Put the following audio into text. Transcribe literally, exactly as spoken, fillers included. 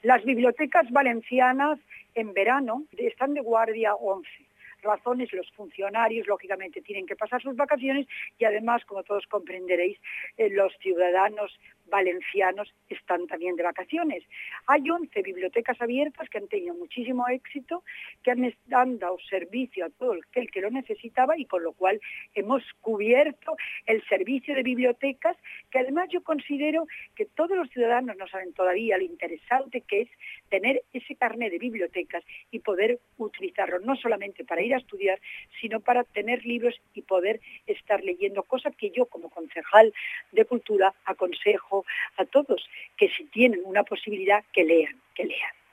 Las bibliotecas valencianas en verano están de guardia once. Razones, los funcionarios lógicamente tienen que pasar sus vacaciones y además, como todos comprenderéis, eh, los ciudadanos valencianos están también de vacaciones. Hay once bibliotecas abiertas que han tenido muchísimo éxito, que han, han dado servicio a todo el que lo necesitaba y con lo cual hemos cubierto el servicio de bibliotecas, que además yo considero que todos los ciudadanos no saben todavía lo interesante que es tener ese carnet de bibliotecas y poder utilizarlo no solamente para ir a estudiar, sino para tener libros y poder estar leyendo, cosa que yo como concejal de Cultura aconsejo a todos que si tienen una posibilidad que lean, que lean.